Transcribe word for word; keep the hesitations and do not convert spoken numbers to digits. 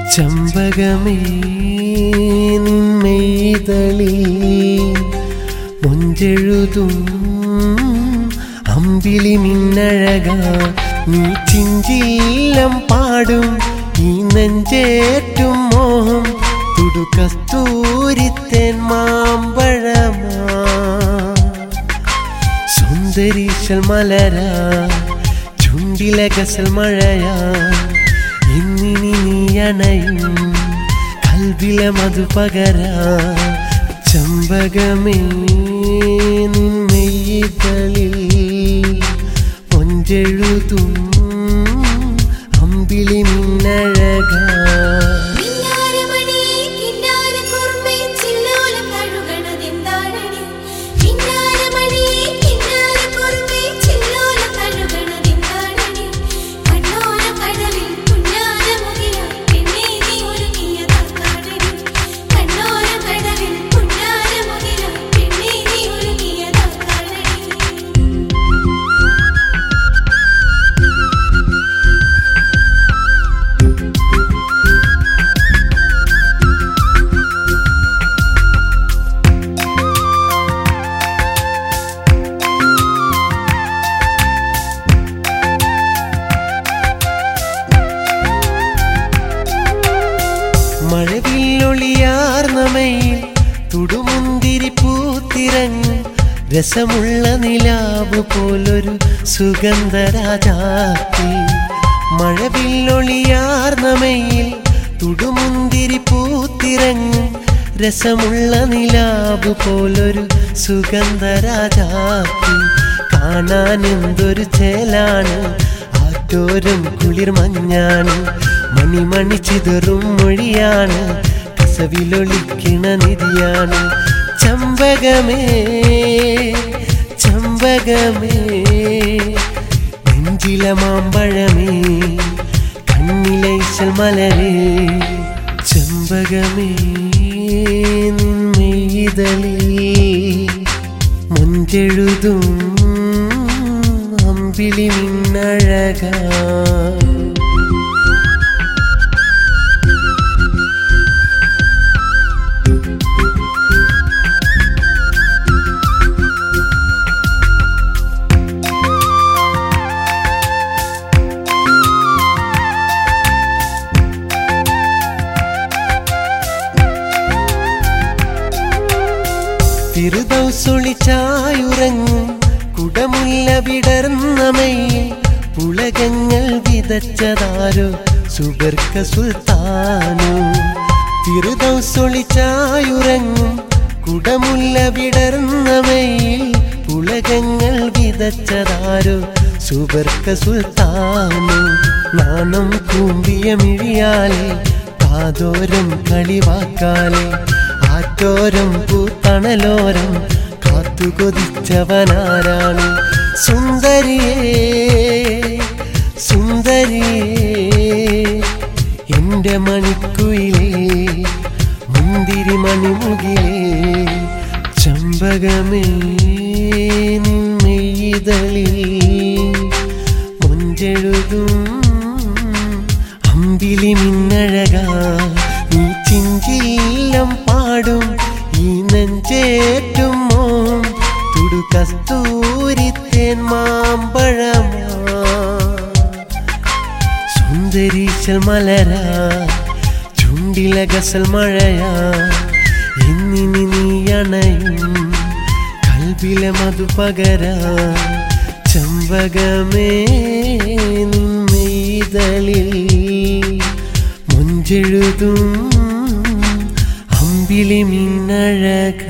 ചമ്പകമേ നിൻമെയ്തളിൽ മുഞ്ചെഴുതും അമ്പിളി മിന്നഴകാ നീ ചിഞ്ചില്ലം പാടും ഈ നെഞ്ചേറ്റും മോഹം തുടുകസ്തൂരിത്തേൻ മാമ്പഴമാ സുന്ദരീശൽ മലരാ ചുണ്ടിലെ ഗസൽ മഴയാ എന്നിനി നീ അണയും കൽവിലെ മധു പകരാ ചമ്പകമേ നിൻമെയ്തളിൽ പൊഞ്ചെഴുതും അമ്പിളി മിന്നഴകാ മഴവില്ലൊളിയാർന്നമയിൽ തുടുമുന്തിരി പൂത്തിരങ്ങും രസമുള്ള നിലാവ് പോലൊരു സുഗന്ധരാജാത്തി മഴവില്ലൊളിയാർന്നമയിൽ തുടുമുന്തിരി പൂത്തിരങ്ങും രസമുള്ള നിലാവ് പോലൊരു സുഗന്ധരാജാത്തി കാണാൻ എന്തൊരു ചേലാണ് ആറ്റോരം കുളിർ മഞ്ഞാണ് മണിമണി ചിതറും മൊഴിയാണ് കസവിലൊളിക്കണ നിധിയാണ് ചമ്പകമേ ചമ്പകമേ നെഞ്ചിലെ മാമ്പഴമേ കണ്ണിലെ ഇശൽ മലരേ ചമ്പകമേ നിൻമെയ്തളിൽ മുഞ്ചെഴുതും അമ്പിളി മിന്നഴകാ തിരുദൗസൊളിച്ചായുറങ്ങും കുടമുല്ല വിടർന്നമയിൽ പുളകങ്ങൾ വിതച്ചതാരോ സുബർക്ക സുൽത്താനോ തിരുദൗസൊളിച്ചായുറങ്ങും കുടമുല്ല വിടർന്നമയിൽ പുളകങ്ങൾ വിതച്ചതാരോ സുബർക്ക സുൽത്താനോ നാണം കൂമ്പിയ മിഴിയാലെ കാതോരം കളിവാക്കാലെ ആറ്റോരം പൂത്തണലോരം കാത്തുകൊതിച്ചവനാരാണ് സുന്ദരിയേ സുന്ദരിയേ എൻ്റെ മണിക്കുയിലേ മുന്തിരി മണിമുകിലേ ചമ്പകമേ നിൻമെയ്തളിൽ മുഞ്ചെഴുതും അമ്പിളി മിന്നഴകാ നീ ചിഞ്ചില്ലം പാടും ഈ നെഞ്ചേറ്റും മോം തുടുകസ്തൂരിത്തേൻ മാമ്പഴമാ സുന്ദരീശൽ മലരാ ചുണ്ടിലെ ഗസൽ മഴയാ എന്നിനി നീ അണയും കൽവിലെ മധു പകരാ ചമ്പകമേ നിൻമെയ്തളിൽ മുഞ്ചെഴുതും അമ്പിളി മിന്നഴകാ